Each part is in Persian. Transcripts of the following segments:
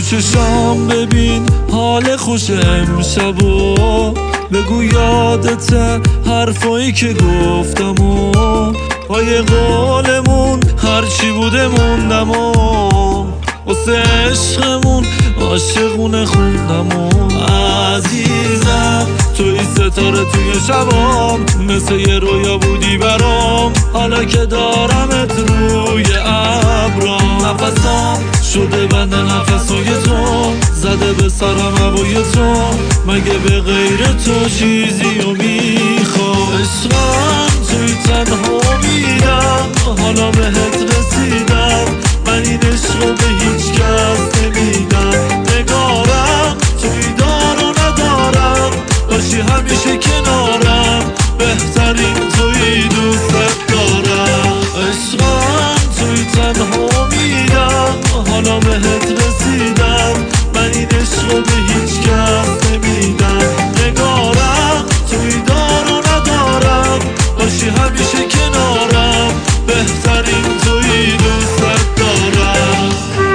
چشام ببین حال خوش امشبو، بگو یادته حرفایی که گفتم و پای قولمون هرچی بوده موندم و واسه عشقمون عاشقونه خوندم و عزیزم توی ستاره توی شبام، مثل یه رویا بودی برام، حالا که دارمت روی ابرام. نفسام شده بند نفسای تو، زده به سرم هوای تو، مگه به غیر تو چیزی رو میخوام؟ عشقم توی تنها میرم، حالا بهت رسیدم، من این عشق رو به هیچ کس نمیدم. نگارم توی دار و ندارم، باشی همیشه کنارم، بهترین توی دوست دارم. عشقم توی تنها میرم، حالا بهت رسیدم، من این عشق رو به هیچ کس نمیدم. نگارم توی دار و ندارم، باشی همیشه کنارم، بهترین توی دوست دارم.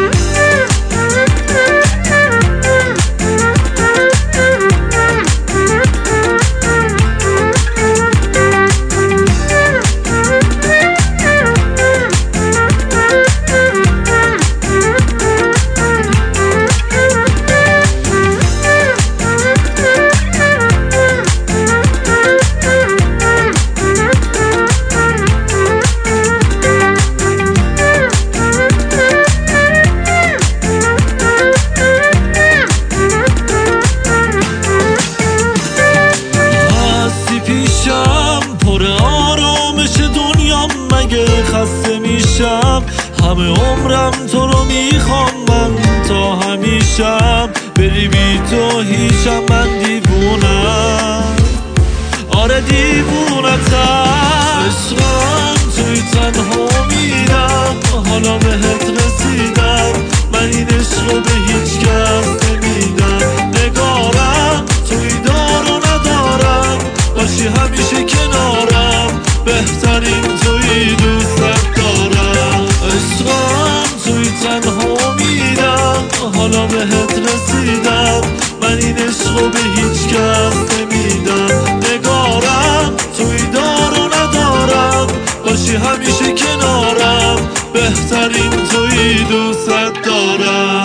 خسته میشم، همه عمرم تو رو میخوام من تا همیشم، بری بی تو هیچم، من دیوونم، آره دیوونتم. عشقم توی تنها میرم، حالا بهت رسیدم، من این عشق رو به هیچ کس نمیدم. نگارم توی دار و ندارم، باشی همیشه کنارم، بهترین توی دوست دارم. عشقم توی تنها میرم، حالا بهت رسیدم، من این عشق رو به هیچ کس نمیدم. نگارم توی دار و ندارم، باشی همیشه کنارم، بهترین توی دوست دارم.